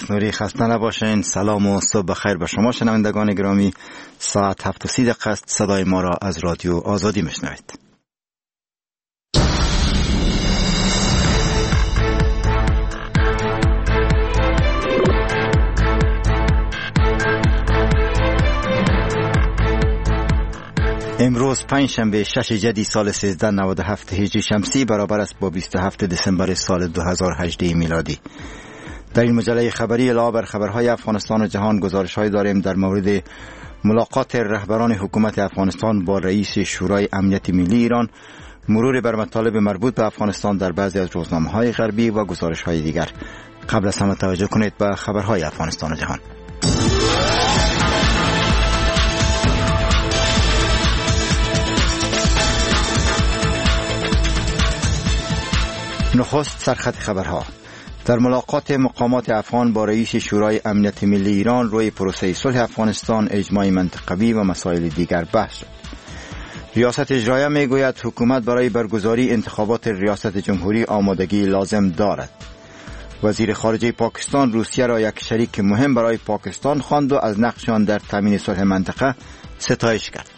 نوری، خسته نباشین. سلام و صبح بخیر به شما شنوندگان گرامی. ساعت 7:30 است. صدای ما را از رادیو آزادی میشنوید. امروز پنجشنبه 6 جدی سال 1397 هجری شمسی برابر است با 27 دسامبر سال 2018 میلادی. در این مجله خبری علاوه بر خبرهای افغانستان و جهان گزارش‌های داریم در مورد ملاقات رهبران حکومت افغانستان با رئیس شورای امنیت ملی ایران، مرور بر مطالب مربوط به افغانستان در بعضی از روزنامه‌های غربی و گزارش‌های دیگر. قبل از همه توجه کنید به خبرهای افغانستان و جهان. نخست سرخط خبرها. در ملاقات مقامات افغان با رئیس شورای امنیت ملی ایران روی پروسه صلح افغانستان، اجماع منطقوی و مسائل دیگر بحث شد. ریاست اجرایه میگوید حکومت برای برگزاری انتخابات ریاست جمهوری آمادگی لازم دارد. وزیر خارجه پاکستان روسیه را یک شریک مهم برای پاکستان خواند و از نقش آن در تامین صلح منطقه ستایش کرد.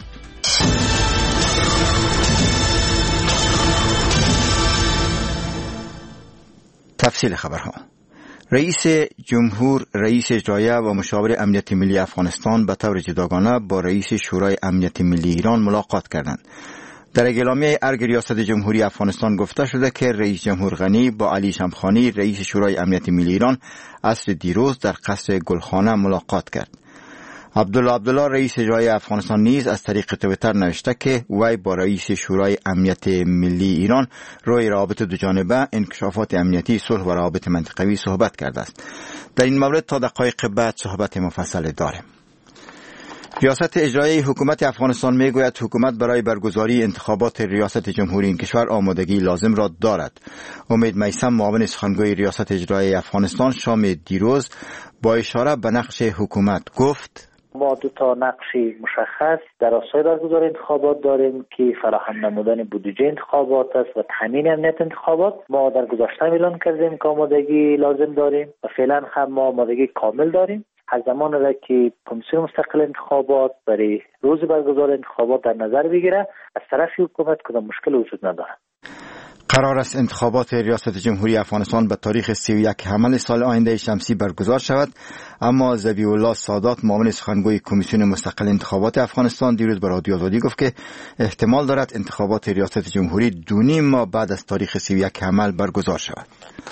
تفصیل خبرها. رئیس جمهور، رئیس اجرایه و مشاور امنیت ملی افغانستان به طور جداگانه با رئیس شورای امنیت ملی ایران ملاقات کردند. در اعلامیه ارگ ریاست جمهوری افغانستان گفته شده که رئیس جمهور غنی با علی شمخانی رئیس شورای امنیت ملی ایران عصر دیروز در قصر گلخانه ملاقات کرد. عبدالله رئیس اجرای افغانستان نیز از طریق توییتر نوشته که وی با رئیس شورای امنیت ملی ایران روی روابط دوجانبه، انکشافات امنیتی، صلح و روابط منطقوی صحبت کرده است. در این مورد تا دقایق بعد صحبت مفصل داریم. ریاست اجرایی حکومت افغانستان میگوید حکومت برای برگزاری انتخابات ریاست جمهوری این کشور آمادگی لازم را دارد. امید میثم، معاون سخنگوی ریاست اجرایی افغانستان، شام دیروز با اشاره به نقش حکومت گفت: ما دو تا نقش مشخص در راستای برگزاری انتخابات داریم که فراهم نمودن بودجه انتخابات است و تامین امنیت انتخابات. ما در گذشته اعلان کردیم که آمادگی لازم داریم و فعلا هم ما آمادگی کامل داریم. از زمان را که کمیسیون مستقل انتخابات برای روز برگزاری انتخابات در نظر بگیره، از طرف حکومت کدام مشکل وجود ندارد. قرار است انتخابات ریاست جمهوری افغانستان به تاریخ 31 حمل سال آینده شمسی برگزار شود، اما ذبیح الله سادات، معاون سخنگوی کمیسیون مستقل انتخابات افغانستان، دیروز به رادیو آزادی گفت که احتمال دارد انتخابات ریاست جمهوری 2.5 ماه بعد از تاریخ 31 حمل برگزار شود.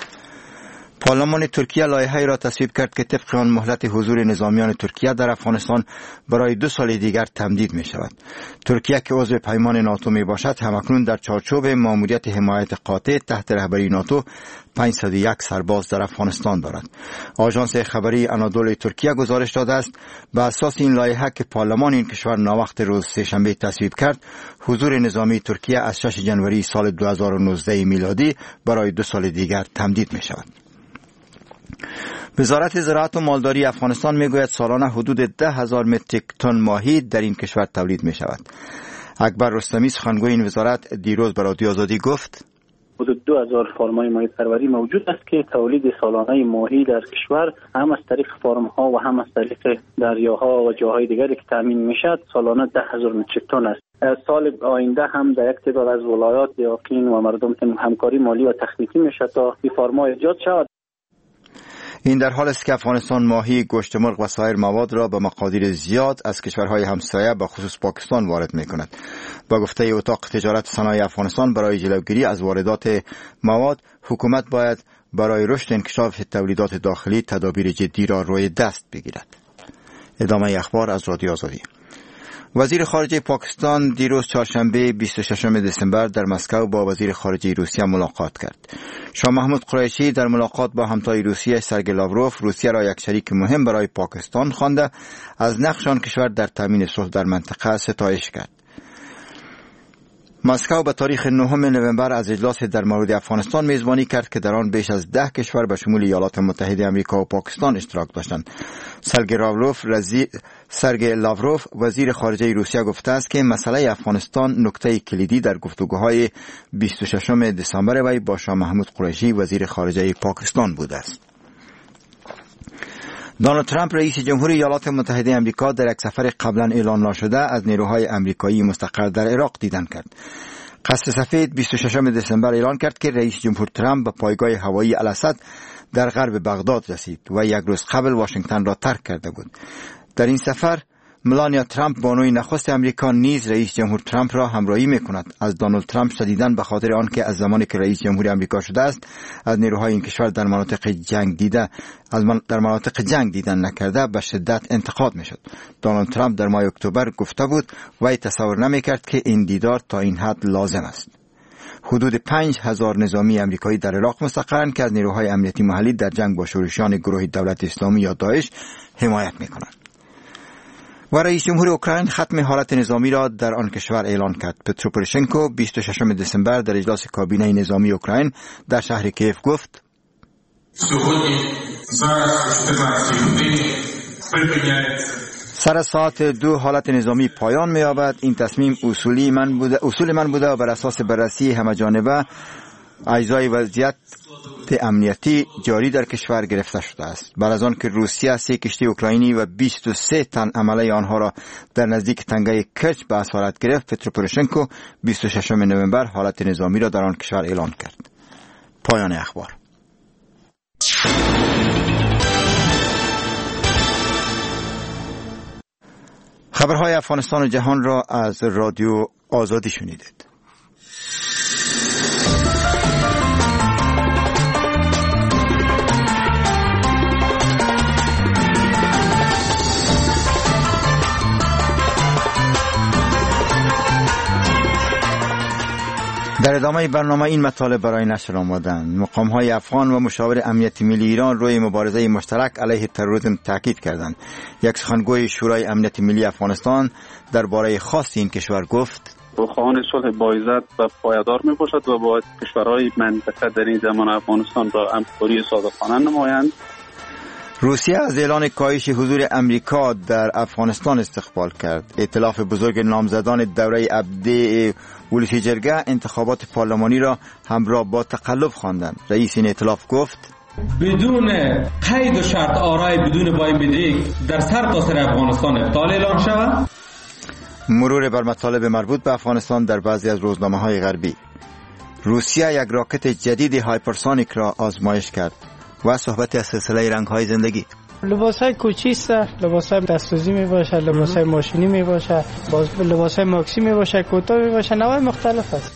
پارلمان ترکیه لایحه‌ای را تصویب کرد که طبق آن مهلت حضور نظامیان ترکیه در افغانستان برای 2 سال دیگر تمدید می شود. ترکیه که عضو پیمان ناتو می باشد همکنون در چارچوب ماموریت حمایت قاطع تحت رهبری ناتو 501 سرباز در افغانستان دارد. آژانس خبری آنادول ترکیه گزارش داده است بر اساس این لایحه که پارلمان این کشور ناوقت روز سه‌شنبه تصویب کرد، حضور نظامی ترکیه از 6 جنوری سال 2019 میلادی برای 2 سال دیگر تمدید می شود. وزارت زراعت و مالداری افغانستان میگوید سالانه حدود 10,000 متریک تن ماهی در این کشور تولید می شود. اکبر رستمی، سخنگوی این وزارت، دیروز به رادیو آزادی گفت: حدود 2000 فرمای ماهی پروری موجود است که تولید سالانه ماهی در کشور هم از طریق فارم ها و هم از طریق دریاها و جاهای دیگری که تامین میشد سالانه 10,000 متریک تن است. سال آینده هم در یک تعداد از ولایات یقین و مردم همکاری مالی و تخنیکی میشه تا این فرما ایجاد شود. این در حال است که افغانستان ماهی، گوشت مرغ و سایر مواد را به مقادیر زیاد از کشورهای همسایه به خصوص پاکستان وارد می‌کند. با گفته اتاق تجارت و صنایع افغانستان، برای جلوگیری از واردات مواد، حکومت باید برای رشد انکشاف تولیدات داخلی تدابیر جدی را روی دست بگیرد. ادامه اخبار از رادیو آزادی. وزیر خارجه پاکستان دیروز چهارشنبه 26 دسامبر در مسکو با وزیر خارجه روسیه ملاقات کرد. شاه محمود قریشی در ملاقات با همتای روسیه سرگئی لاوروف روسیه را یک شریک مهم برای پاکستان خوانده از نقش آن کشور در تامین صلح در منطقه ستایش کرد. مسکو به تاریخ 9 نوامبر از اجلاس در مورد افغانستان میزبانی کرد که در آن بیش از 10 کشور به شمول ایالات متحده آمریکا و پاکستان اشتراک داشتند. سرگئی لاوروف وزیر خارجه روسیه گفته است که مسئله افغانستان نکته کلیدی در گفتگوهای 26 دسامبر وی با شاه محمود قریشی وزیر خارجه پاکستان بوده است. دونالد ترامپ رئیس جمهوری ایالات متحده آمریکا در یک سفر قبلا اعلان نشده از نیروهای آمریکایی مستقر در عراق دیدن کرد. قصر سفید 26 دسامبر اعلان کرد که رئیس جمهور ترامپ به پایگاه هوایی الاسد در غرب بغداد رسید و یک روز قبل واشنگتن را ترک کرده بود. در این سفر ملانیا ترامپ بانوی نخست امریکا نیز رئیس جمهور ترامپ را همراهی می‌کند. از دونالد ترامپ شدیداً به خاطر آنکه از زمانی که رئیس جمهوری آمریکا شده است از نیروهای این کشور در مناطق جنگ دیدن نکرده به شدت انتقاد می‌شد. دونالد ترامپ در ماه اکتبر گفته بود وی تصور نمی‌کرد که این دیدار تا این حد لازم است. حدود 5000 نظامی آمریکایی در عراق مستقرند که از نیروهای امنیتی محلی در جنگ با شورشیان گروه دولت اسلامی یا داعش حمایت می‌کنند. و رئیس جمهور اوکراین ختم حالت نظامی را در آن کشور اعلان کرد. پترو پوروشنکو 26 دسامبر در اجلاس کابینه نظامی اوکراین در شهر کیف گفت: سر از ساعت 2 حالت نظامی پایان می‌یابد. این تصمیم اصول من بوده و بر اساس بررسی همه‌جانبه اجزای وضعیت امنیتی جاری در کشور گرفته شده است. بعد از آن که روسیه 3 کشتی اوکراینی و 23 تن عمله آنها را در نزدیک تنگه کرچ به اسارت گرفت، پترو پوروشنکو 26 نوامبر حالت نظامی را در آن کشور اعلان کرد. پایان اخبار. خبرهای افغانستان و جهان را از رادیو آزادی شنیدید. در ادامه برنامه این مطالب برای نشر آمدند. مقام‌های افغان و مشاور امنیت ملی ایران روی مبارزه مشترک علیه تروریسم تاکید کردند. یک سخنگوی شورای امنیت ملی افغانستان درباره خاص این کشور گفت: خواهان صلح باعزت و پایدار می باشد و با کشورهای منطقه در این زمان افغانستان را همکاری صادقانه نمایند. روسیه از اعلان کاهش حضور امریکا در افغانستان استقبال کرد. ائتلاف بزرگ نامزدان دوره ابدی ولسی جرگه انتخابات پارلمانی را همراه با تقلب خواندند. رئیس این ائتلاف گفت: بدون قید و شرط آرای بدون بایمدریک در سرتاسر افغانستان ابطال اعلان شود. مرور بر مطالب مربوط به افغانستان در بعضی از روزنامه‌های غربی. روسیه یک راکت جدید هایپرسونیک را آزمایش کرد. و صحبت از سلسله رنگ‌های زندگی. لباس‌های کوچی است، لباس‌های دستوزی می‌باشه، لباس‌های ماشینی می‌باشه، لباس‌های ماکسی می‌باشه، کوتاه می‌باشه، نوع مختلف است.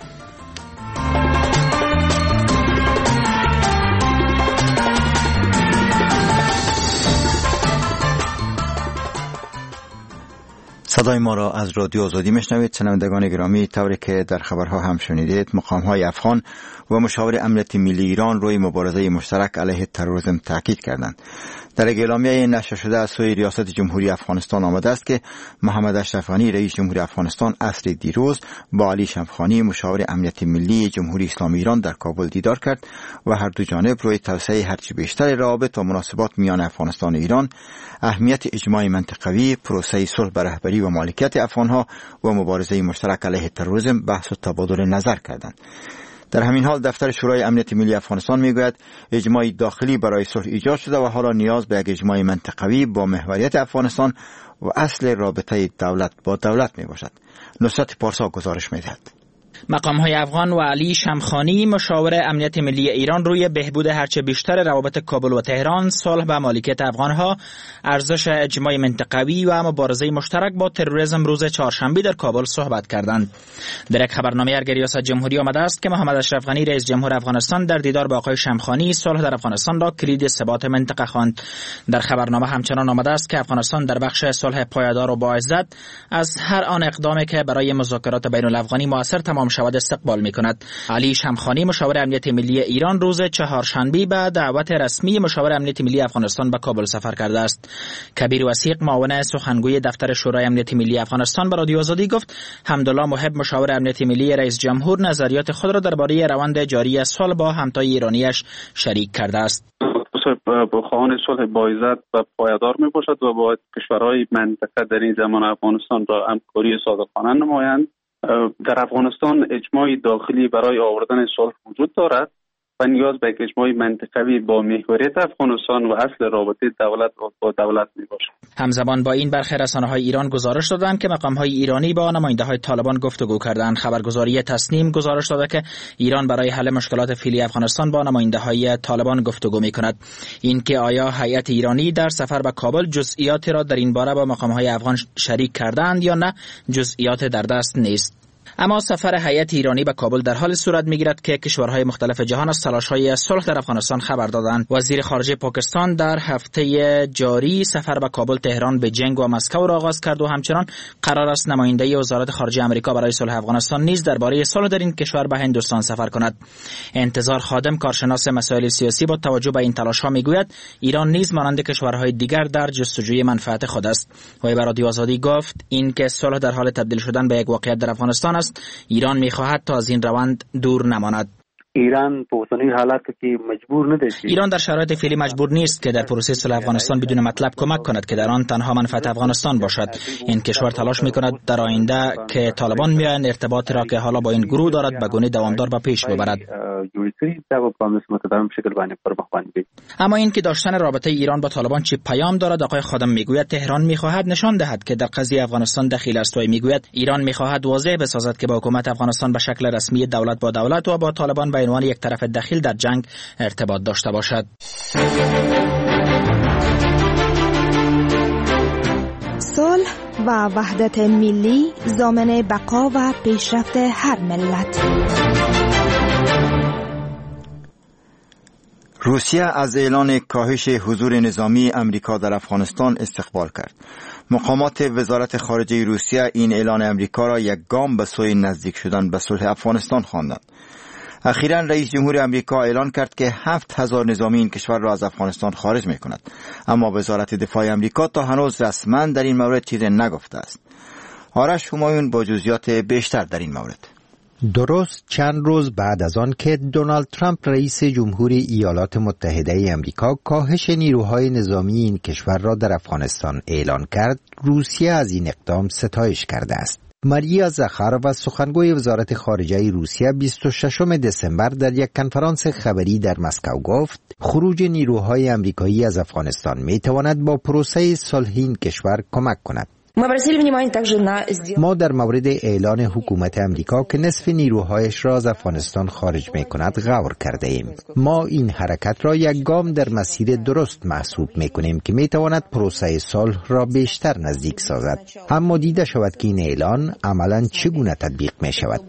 صدای ما را از رادیو آزادی میشنوید. شنوندگان گرامی، طوری که در خبرها هم شنیدید، مقام‌های افغان و مشاور امنیت ملی ایران روی مبارزه مشترک علیه تروریسم تاکید کردند. در اعلامیه نشر شده از سوی ریاست جمهوری افغانستان آمده است که محمد اشرف غنی رئیس جمهوری افغانستان عصر دیروز با علی شمخانی مشاور امنیت ملی جمهوری اسلامی ایران در کابل دیدار کرد و هر دو جانب روی توسعه هرچه بیشتر روابط و مناسبات میان افغانستان و ایران، اهمیت اجماع منطقوی، پروسه صلح بر رهبری و مالکیت افغانها و مبارزه مشترک علیه تروریسم بحث و تبادل نظر کردند. در همین حال دفتر شورای امنیت ملی افغانستان میگوید اجماع داخلی برای صلح ایجاد شده و حالا نیاز به یک اجماع منطقوی با محوریت افغانستان و اصل رابطه دولت با دولت می باشد. نصرت پارسا گزارش میدهد. مقام‌های افغان و علی شمخانی مشاور امنیت ملی ایران روی بهبود هرچه بیشتر روابط کابل و تهران، صلح و مالکیت افغانها، ارزش اجماع منطقوی و مبارزه مشترک با تروریسم روز چهارشنبه در کابل صحبت کردند. در یک خبرنامه از ریاست جمهوری آمده است که محمد اشرف غنی رئیس جمهور افغانستان در دیدار با آقای شمخانی صلح در افغانستان را کلید ثبات منطقه خواند. در خبرنامه همچنان آمده است که افغانستان در بخش صلح پایدار و باعزت از هر آن اقدامی که برای مذاکرات بین الافغانی مؤثر تمام شود استقبال می‌کند. علی شمخانی مشاور امنیت ملی ایران روز چهارشنبه به دعوت رسمی مشاور امنیت ملی افغانستان به کابل سفر کرده است. کبیر وثیق معاون سخنگوی دفتر شورای امنیت ملی افغانستان به رادیو آزادی گفت حمدالله محب مشاور امنیت ملی رئیس جمهور نظریات خود را درباره روند جاری صلح با همتای ایرانیش شریک کرده است. خواهان صلح باعزت و پایدار می باشد و با کشورهای منطقه در این زمان افغانستان را همکاری صادقانه نمایند. در افغانستان اجماع داخلی برای آوردن صلح وجود دارد و نیاز به اجماع منطقوی با محوریت افغانستان و اصل رابطه دولت با دولت میباشد. همزمان با این برخی رسانه‌های ایران گزارش دادند که مقام‌های ایرانی با نماینده‌های طالبان گفتگو کردند. خبرگزاری تسنیم گزارش داده که ایران برای حل مشکلات فعلی افغانستان با نماینده‌های طالبان گفتگو می‌کند. اینکه آیا هیئت ایرانی در سفر به کابل جزئیاتی را در این باره با مقام‌های افغان شریک کردند یا نه، جزئیات در دست نیست. اما سفر هیئت ایرانی به کابل در حال صورت می‌گیرد که کشورهای مختلف جهان از تلاش‌های صلح در افغانستان خبر دادند. وزیر خارجه پاکستان در هفته جاری سفر به کابل، تهران، بیجینگ و مسکو را آغاز کرد و همچنان قرار است نماینده وزارت خارجه آمریکا برای صلح افغانستان نیز درباره صلح در این کشور به هندوستان سفر کند. انتظار خادم، کارشناس مسائل سیاسی، با توجه به این تلاش‌ها میگوید ایران نیز مانند کشورهای دیگر در جستجوی منفعت خود است. و به رادیو آزادی گفت این که صلح در حال تبدیل شدن به یک واقعیت در افغانستان است، ایران می‌خواهد تا از این روند دور نماند. ایران په اوسنی حالات کې مجبور نه دی. ایران در شرایط فعلی مجبور نیست که در پروسه صلح افغانستان بدون مطلب کمک کند که در آن تنها منفعت افغانستان باشد. این کشور تلاش می‌کند در آینده که طالبان میآیند ارتباطی را که حالا با این گروه دارد به گونه دوامدار به پیش ببرد. اما این که داشتن رابطه ایران با طالبان چه پیام دارد، آقای خادم میگوید تهران می‌خواهد نشان دهد که در قضیه افغانستان دخیل است و میگوید ایران می‌خواهد واضح بسازد که با حکومت افغانستان به شکل رسمی دولت با دولت و با طالبان به عنوان یک طرف دخیل در جنگ ارتباط داشته باشد. صلح و وحدت ملی ضامن بقا و پیشرفت هر ملت. روسیه از اعلان کاهش حضور نظامی امریکا در افغانستان استقبال کرد. مقامات وزارت خارجه روسیه این اعلان امریکا را یک گام به سوی نزدیک شدن به صلح افغانستان خواندند. اخیراً رئیس جمهور امریکا اعلان کرد که 7000 نظامی این کشور را از افغانستان خارج می کند. اما وزارت دفاع امریکا تا هنوز رسما در این مورد چیزی نگفته است. آرش همایون با جزئیات بیشتر در این مورد. درست چند روز بعد از آن که دونالد ترامپ رئیس جمهوری ایالات متحده امریکا کاهش نیروهای نظامی این کشور را در افغانستان اعلان کرد، روسیه از این اقدام ستایش کرده است. ماریا زاخارova، سخنگوی وزارت خارجه روسیه، 26 دسامبر در یک کنفرانس خبری در مسکو گفت خروج نیروهای امریکایی از افغانستان میتواند با پروسه صلح این کشور کمک کند. ما در مورد اعلان حکومت امریکا که نصف نیروهایش را از افغانستان خارج می کند غور کرده ایم. ما این حرکت را یک گام در مسیر درست محسوب می کنیم که می تواند پروسه صلح را بیشتر نزدیک سازد. اما دیده شود که این اعلان عملاً چگونه تطبیق می شود.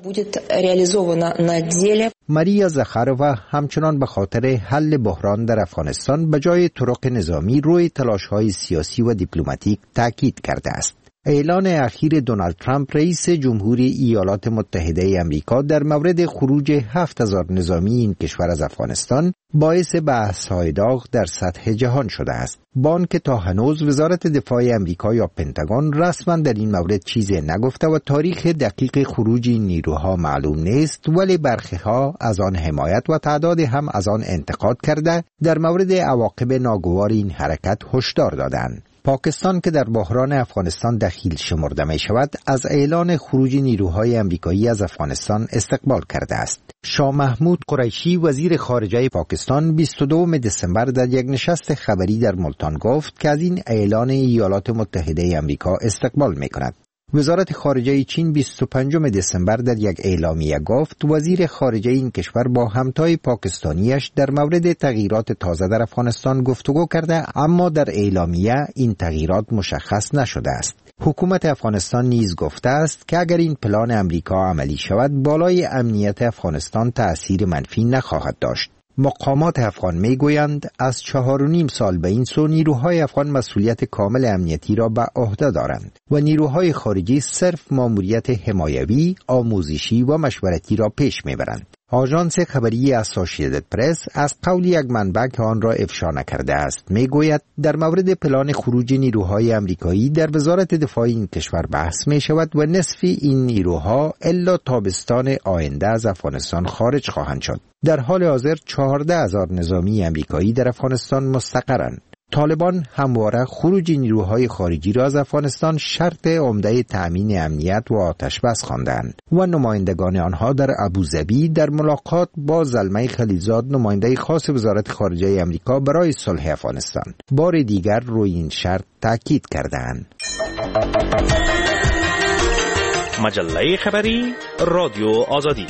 ماریا زاخارova همچنان به خاطر حل بحران در افغانستان به جای طرق نظامی روی تلاش‌های سیاسی و دیپلماتیک تاکید کرده است. اعلان اخیر دونالد ترامپ رئیس جمهوری ایالات متحده امریکا در مورد خروج 7000 نظامی این کشور از افغانستان باعث بحث‌های داغ در سطح جهان شده است. با آنکه تا هنوز وزارت دفاع امریکا یا پنتاگون رسما در این مورد چیزی نگفته و تاریخ دقیق خروج این نیروها معلوم نیست، ولی برخی‌ها از آن حمایت و تعدادی هم از آن انتقاد کرده در مورد عواقب ناگوار این حرکت هشدار دادند. پاکستان که در بحران افغانستان دخیل شمرده می شود، از اعلان خروج نیروهای امریکایی از افغانستان استقبال کرده است. شاه محمود قریشی، وزیر خارجه پاکستان، 22 دسامبر در یک نشست خبری در ملتان گفت که از این اعلان ایالات متحده امریکا استقبال می کند. وزارت خارجه چین 25 دسامبر در یک اعلامیه گفت وزیر خارجه این کشور با همتای پاکستانیش در مورد تغییرات تازه در افغانستان گفتگو کرده، اما در اعلامیه این تغییرات مشخص نشده است. حکومت افغانستان نیز گفته است که اگر این پلان امریکا عملی شود، بالای امنیت افغانستان تأثیر منفی نخواهد داشت. مقامات افغان میگویند از 4.5 سال به این سو نیروهای افغان مسئولیت کامل امنیتی را به عهده دارند و نیروهای خارجی صرف ماموریت حمایوی، آموزشی و مشورتی را پیش میبرند. آژانس خبری اسوسییتد پرس از قول یک منبع که آن را افشا نکرده است میگوید در مورد پلان خروج نیروهای امریکایی در وزارت دفاع این کشور بحث می شود و نصف این نیروها الا تابستان آینده از افغانستان خارج خواهند شد. در حال حاضر 14,000 نظامی امریکایی در افغانستان مستقرند. طالبان همواره خروج نیروهای خارجی را از افغانستان شرط عمده تأمین امنیت و آتشبس خواندند و نمایندگان آنها در ابوظبی در ملاقات با زلمه خلیلزاد نماینده خاص وزارت خارجه آمریکا برای صلح افغانستان بار دیگر روی این شرط تاکید کردند. مجله خبری رادیو آزادی.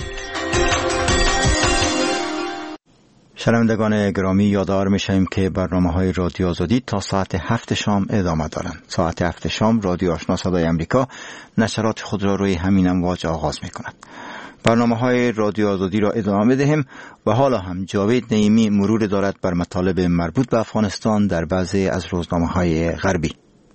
شنوندگان گرامی، یادآور می‌شویم که برنامه‌های رادیو آزادی تا ساعت 7 شام ادامه دارند. ساعت 7 شام رادیو آشنا صدای آمریکا نشرات خود را روی همین امواج آغاز می‌کند. برنامه‌های رادیو آزادی را ادامه بدهیم و حالا هم جاوید نعیمی مرور دارد بر مطالب مربوط به افغانستان در بعضی از روزنامه‌های غربی.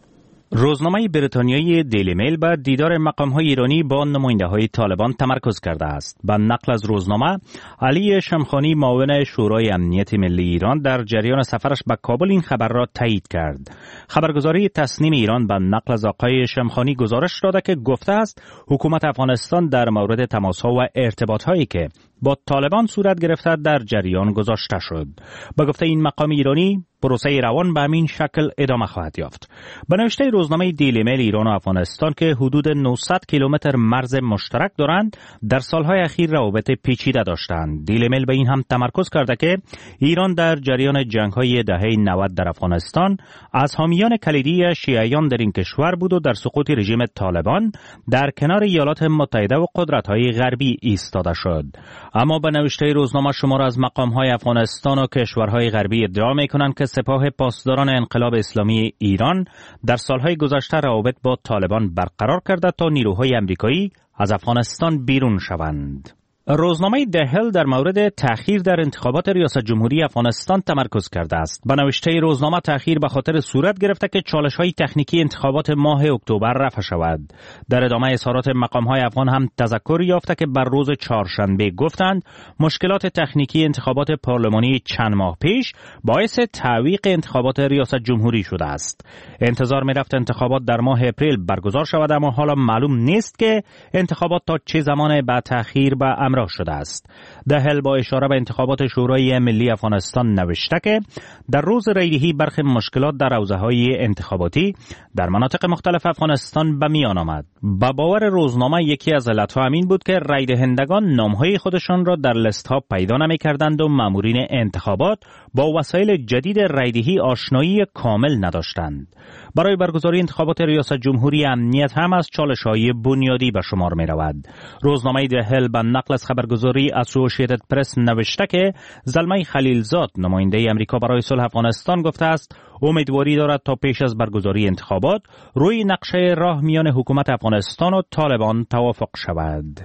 روزنامه بریتانیایی دیلی میل به دیدار مقام‌های ایرانی با نماینده‌های طالبان تمرکز کرده است. به نقل از روزنامه، علی شمخانی معاون شورای امنیت ملی ایران در جریان سفرش به کابل این خبر را تایید کرد. خبرگزاری تصنیم ایران به نقل از آقای شمخانی گزارش داده که گفته است حکومت افغانستان در مورد تماس‌ها و ارتباط‌هایی که با طالبان صورت گرفته در جریان گذاشته شد. به گفته این مقام ایرانی، پروسه روان به همین شکل ادامه خواهد یافت. به نوشته روزنامه دیلی میل، ایران و افغانستان که حدود 900 کیلومتر مرز مشترک دارند، در سالهای اخیر روابط پیچیده داشتند. دیلی میل به این هم تمرکز کرده که ایران در جریان جنگ‌های دهه 90 در افغانستان از حامیان کلیدی شیعیان در این کشور بود و در سقوط رژیم طالبان در کنار ایالات متحده و قدرت‌های غربی ایستاده شد. اما به نوشته روزنامه شمار از مقام‌های افغانستان و کشورهای غربی ادعا می‌کنند که سپاه پاسداران انقلاب اسلامی ایران در سالهای گذشته روابط با طالبان برقرار کرده تا نیروهای آمریکایی از افغانستان بیرون شوند. روزنامه دهل در مورد تأخیر در انتخابات ریاست جمهوری افغانستان تمرکز کرده است. به نوشته روزنامه، تأخیر به خاطر صورت گرفته که چالش‌های تکنیکی انتخابات ماه اکتبر رفع شود. در ادامه اظهارات مقام‌های افغان هم تذکر یافته که بر روز چهارشنبه گفتند مشکلات تکنیکی انتخابات پارلمانی چند ماه پیش باعث تعویق انتخابات ریاست جمهوری شده است. انتظار می‌رفت انتخابات در ماه اپریل برگزار شود، اما حالا معلوم نیست که انتخابات تا چه زمان بعد تأخیر به شده است. دهل با اشاره به انتخابات شورای ملی افغانستان نوشته که در روز ریدهی برخی مشکلات در حوزه‌های انتخاباتی در مناطق مختلف افغانستان به میان آمد. با باور روزنامه یکی از علتها همین بود که رای دهندگان نام‌های خودشان را در لیست‌ها پیدا نمی‌کردند و مامورین انتخابات با وسایل جدید رایدهی آشنایی کامل نداشتند. برای برگزاری انتخابات ریاست جمهوری امنیت هم از چالش‌های بنیادی به شمار می‌رود. روزنامه دهل به نقل از خبرگزاری اسوسییتد پرس نوشته که زلمه خلیلزاد نماینده آمریکا برای صلح افغانستان گفته است امیدواری دارد تا پیش از برگزاری انتخابات روی نقشه راه میان حکومت افغانستان و طالبان توافق شود.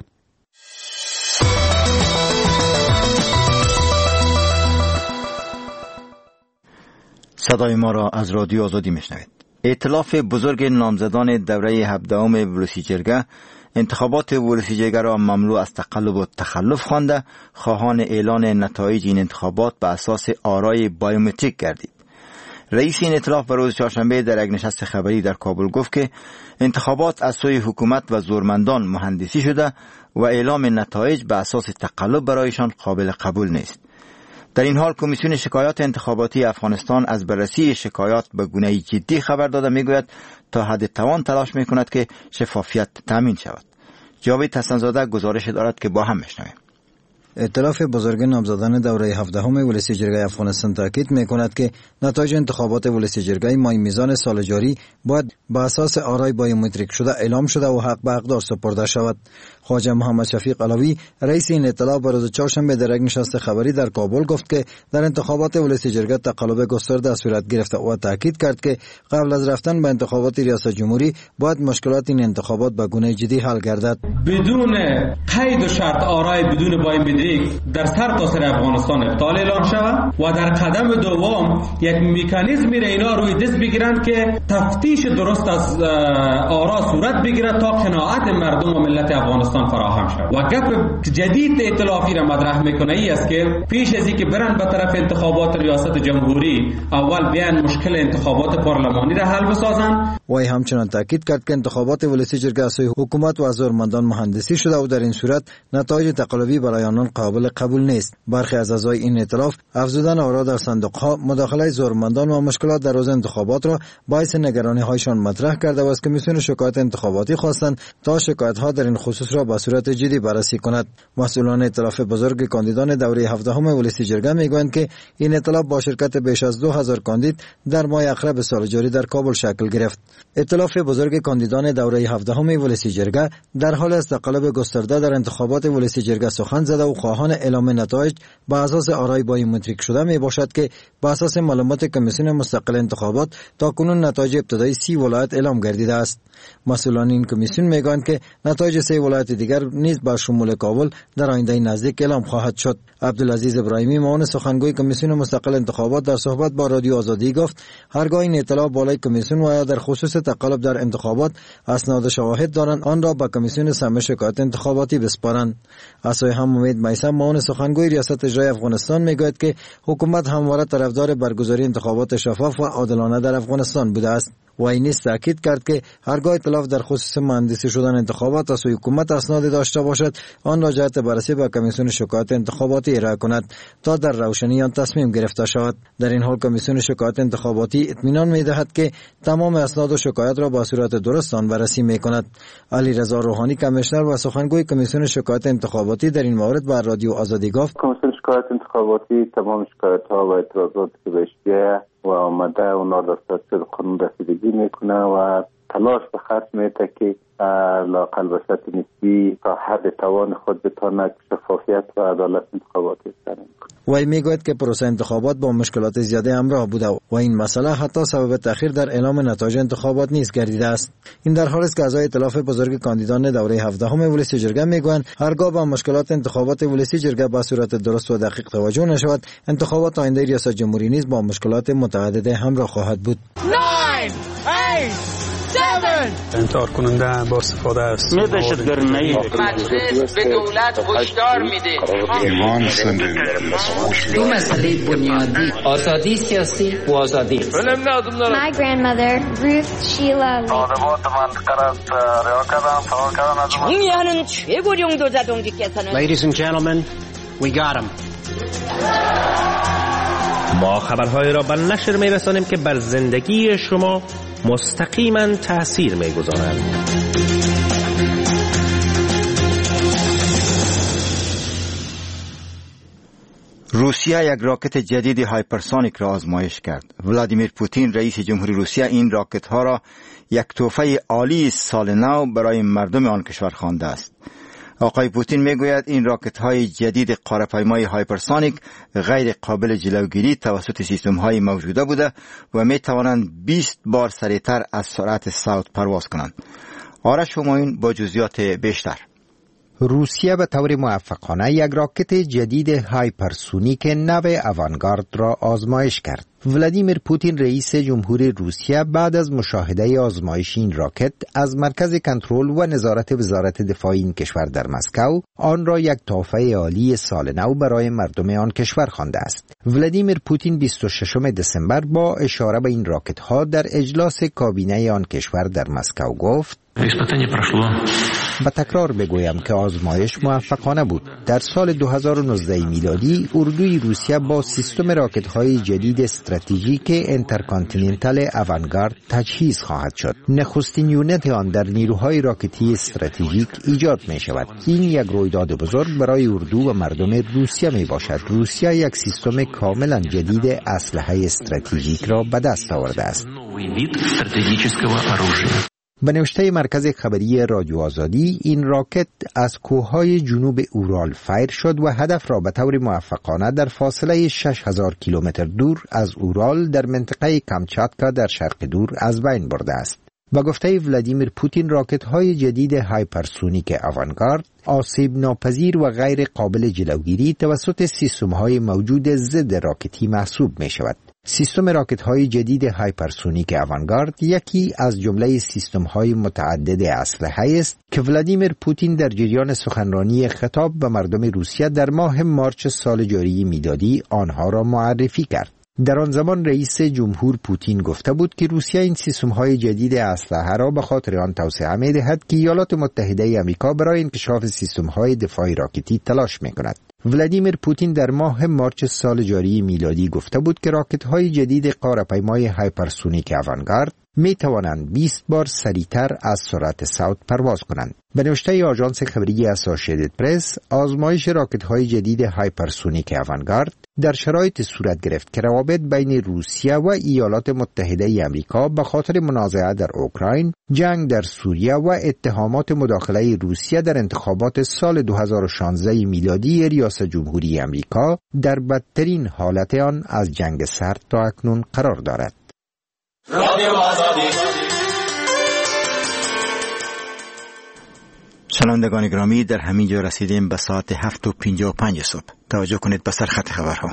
صدای ما را از رادیو آزادی میشنوید. ائتلاف بزرگ نامزدان دوره 17 ولسی جرگه انتخابات ولسی جرگه را مملو از تقلب و تخلف خوانده خواهان اعلان نتایج این انتخابات به اساس آرای بایومتریک گردید. رئیس این ائتلاف به روز چهارشنبه در یک نشست خبری در کابل گفت که انتخابات از سوی حکومت و زورمندان مهندسی شده و اعلام نتایج به اساس تقلب برایشان قابل قبول نیست. در این حال کمیسیون شکایات انتخاباتی افغانستان از بررسی شکایات به گونه جدی خبر داده میگوید تا حد توان تلاش میکند که شفافیت تامین شود. جاوید حسن‌زاده گزارش دارد که با هم میشنویم. ائتلاف بزرگ نامزدان دوره 17 ولسی جرگه افغانستان تاکید میکند که نتایج انتخابات ولسی جرگه ماه میزان سال جاری باید با اساس آرای بایومتریک شده اعلام شده و حق به حقدار سپرده شود. خواجه محمد شفیق علوی رئیس این ائتلاف به روز چهارشنبه در یک نشست خبری در کابل گفت که در انتخابات ولسی جرگه تقلب گسترده صورت گرفته و تاکید کرد که قبل از رفتن به انتخابات ریاست جمهوری باید مشکلات این انتخابات به گونه جدی حل گردد. بدون قید و شرط آرای بدون بایومتریک در سرتاسر افغانستان ابطال اعلان شود و در قدم دوم یک مکانیزمی را اینا روی دست بگیرند که تفتیش درست از آرا صورت بگیرد تا قناعت مردم و ملت افغانستان فراهم شود. و گپ جدید ائتلافی را مطرح میکنه ای است که پیش از اینکه برن به طرف انتخابات ریاست جمهوری اول بیان مشکل انتخابات پارلمانی را حل بسازند. و همچنان تاکید کرد که انتخابات ولسی جرگه از سوی حکومت و زورمندان مهندسی شده و در این صورت نتایج تقلبی برای آنان قابل قبول نیست. برخی از اعضای این ائتلاف افزودن آرا در صندوق‌ها، مداخله زورمندان و مشکلات در روز انتخابات را باعث نگرانی‌هایشان مطرح کرده و از کمیسیون شکایت انتخاباتی خواستند تا شکایت‌ها در این خصوص را به صورت جدی بررسی کند. مسئولان ائتلاف بزرگ کاندیدان دوره 17 ولسی جرگه میگویند که این ائتلاف با شرکت بیش از 2000 کاندید در ماه اکرب سال جاری در کابل شکل گرفت. ائتلاف بزرگ کاندیدان دوره 17 ولسی جرگه در حال است تقلب گسترده در انتخابات ولسی جرگه سخن زده و خواهان اعلام نتایج به اساس آرای بایومتریک شده می باشد که به اساس معلومات کمیسیون مستقل انتخابات تاکنون نتایج ابتدایی 30 ولایت اعلام گردیده است. مسئولان این کمیسیون میگویند که نتایج 3 ولایت دیگر نیز با شمول کابل در آینده نزدیک اعلام خواهد شد. عبدالعزیز ابراهیمی معاون سخنگوی کمیسیون مستقل انتخابات در صحبت با رادیو آزادی گفت هرگاه این اطلاع بالای کمیسیون و در خصوص تقلب در انتخابات اسناد شواهد دارند آن را به کمیسیون سمع شکایت انتخاباتی بسپارند. اسای هم امید میثم معاون سخنگوی ریاست اجرایی افغانستان میگوید که حکومت همواره طرفدار برگزاری انتخابات شفاف و عادلانه در افغانستان بوده است. و این نیز تاکید کرد که هرگاه ائتلاف در خصوص مهندسی شدن انتخابات از سوی حکومت اسناد داشته باشد آن را جهت بررسی به کمیسیون شکایت انتخاباتی ارائه کند تا در روشنی آن تصمیم گرفته شود. در این حال کمیسیون شکایت انتخاباتی اطمینان می‌دهد که تمام اسناد و شکایت را با صورت درست آن بررسی می‌کند. علی رضا روحانی کمیشنر و سخنگوی کمیسیون شکایت انتخاباتی در این مورد با رادیو آزادی گفت کمیسیون شکایت انتخاباتی تمام شکایت‌ها و اعتراضاتی که بهش بیاید و آمده اونا را تحت قانون رسیدگی میکنه و تلاش به خرج میده که لااقل به سطح نسبی تا حد توان خود بتونه شفافیت و عدالت انتخاباتی تامین کنه. وی میگوید که پروسه انتخابات با مشکلات زیاده همراه بوده و این مسئله حتی سبب تأخیر در اعلام نتایج انتخابات نیز گردیده است. این در حالی است که اعضای ائتلاف بزرگ کاندیدان دوره 17 ولسی جرگه میگویند هرگاه با مشکلات انتخابات ولسی جرگه به صورت درست و دقیق توجه نشود انتخابات آینده ریاست جمهوری نیز با مشکلات متعدد همراه خواهد بود. 9 8 7 انتحار کننده با استفاده است. مجلس به دولت هشدار میده. دو مسئله بنیادی آزادی سیاسی و آزادی. My grandmother Ruth Sheila 정의하는 최고령 도자동지께서는 Ladies and gentlemen, we got him. ما خبرهای را به نشر می‌رسانیم که بر زندگی شما مستقیما تأثیر می‌گذارند. روسیه یک راکت جدید هایپرسونیک را آزمایش کرد. ولادیمیر پوتین رئیس جمهوری روسیه این راکت ها را یک تحفه عالی سال نو برای مردم آن کشور خوانده است. آقای پوتین میگوید این راکت های جدید قاره‌پیمای هایپرسونیک غیر قابل جلوگیری توسط سیستم های موجوده بوده و می توانند 20 بار سریعتر از سرعت صوت پرواز کنند. آرش همایون با جزئیات بیشتر. روسیه به طور موفقانه یک راکت جدید هایپرسونیک نو اوانگارد را آزمایش کرد. ولادیمیر پوتین رئیس جمهوری روسیه بعد از مشاهده آزمایش این راکت از مرکز کنترل و نظارت وزارت دفاع این کشور در مسکو آن را یک تحفه عالی سال نو برای مردم آن کشور خوانده است. ولادیمیر پوتین 26 دسامبر با اشاره به این راکت ها در اجلاس کابینه آن کشور در مسکو گفت با تکرار بگویم که آزمایش موفقانه بود. در سال 2019 میلادی اردوی روسیه با سیستم راکت‌های جدید استراتژیک انترکانتیننتال اوانگارد تجهیز خواهد شد. نخستین یونت آن در نیروهای راکتی استراتژیک ایجاد می شود. این یک رویداد بزرگ برای اردو و مردم روسیه می باشد. روسیه یک سیستم کاملا جدید اسلحه استراتژیک را به دست آورده است. به نوشته مرکز خبری رادیو آزادی این راکت از کوههای جنوب اورال فیر شد و هدف را به طور موفقانه در فاصله 6000 کیلومتر دور از اورال در منطقه کامچاتکا در شرق دور از بین برده است. با گفته ولادیمیر پوتین راکت‌های جدید هایپرسونیک اوانگارد آسیب ناپذیر و غیر قابل جلوگیری توسط سیستم‌های موجود ضد راکتی محسوب می‌شود. سیستم راکت‌های جدید هایپرسونیک اوانگارد یکی از جمله سیستم‌های متعدد اسلحه است که ولادیمیر پوتین در جریان سخنرانی خطاب به مردم روسیه در ماه مارچ سال جاری میلادی آنها را معرفی کرد. در آن زمان رئیس جمهور پوتین گفته بود که روسیه این سیستم‌های جدید اسلحه را به خاطر آن توسعه می‌دهد که ایالات متحده آمریکا برای انکشاف سیستم‌های دفاعی راکتی تلاش می‌کند. ولادیمیر پوتین در ماه مارچ سال جاری میلادی گفته بود که راکت‌های جدید غاره‌پیمای هایپرسونیک آوانگارد می توانند 20 بار سریعتر از سرعت صوت پرواز کنند. به نوشته آژانس خبری اسوسییتد پرس، آزمایش راکت‌های جدید هایپرسونیک آوانگارد در شرایط صورت گرفت که روابط بین روسیه و ایالات متحده آمریکا به خاطر منازعه در اوکراین، جنگ در سوریه و اتهامات مداخله روسیه در انتخابات سال 2016 میلادی ریاست جمهوری آمریکا در بدترین حالت آن از جنگ سرد تا اکنون قرار دارد. شنوندگان گرامی، در همین جا رسیدیم به ساعت 7:55 صبح. توجه کنید به سرخط خبرها.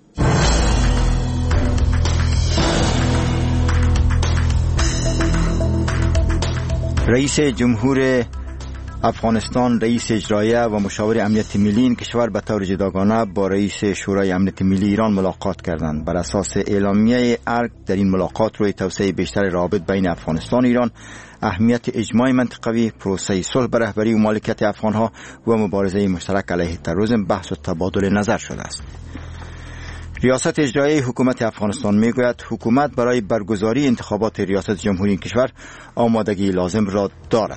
رئیس جمهور افغانستان، رئیس اجرایه و مشاور امنیت ملی این کشور به طور جداگانه با رئیس شورای امنیت ملی ایران ملاقات کردند. بر اساس اعلامیه ارگ در این ملاقات روی توسعه بیشتر روابط بین افغانستان و ایران، اهمیت اجماع منطقوی، پروسه صلح به رهبری و مالکیت افغانها و مبارزه مشترک علیه تروریسم بحث و تبادل نظر شده است. ریاست اجرایی حکومت افغانستان میگوید حکومت برای برگزاری انتخابات ریاست جمهوری این کشور آمادگی لازم را دارد.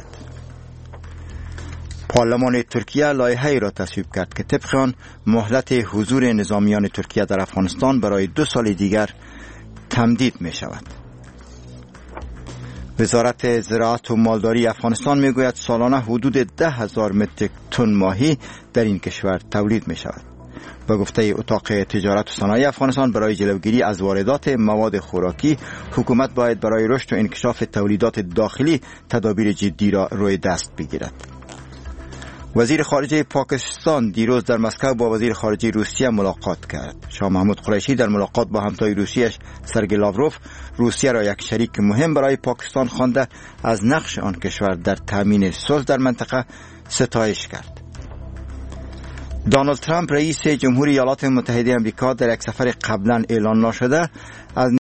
پارلمان ترکیه لایحه‌ای را تصویب کرد که طبق آن مهلت حضور نظامیان ترکیه در افغانستان برای 2 سال دیگر تمدید می شود. وزارت زراعت و مالداری افغانستان می گوید سالانه حدود 10,000 متریک تن ماهی در این کشور تولید می شود. به گفته اتاق تجارت و صنایع افغانستان، برای جلوگیری از واردات مواد خوراکی، حکومت باید برای رشد و انکشاف تولیدات داخلی تدابیر جدی را روی دست بگیرد. وزیر خارجه پاکستان دیروز در مسکو با وزیر خارجه روسیه ملاقات کرد. شاه محمود قریشی در ملاقات با همتای روسیه‌اش سرگئی لاوروف روسیه را یک شریک مهم برای پاکستان خوانده از نقش آن کشور در تامین صلح در منطقه ستایش کرد. دونالد ترامپ رئیس جمهوری ایالات متحده آمریکا در یک سفر قبلا اعلان نشده از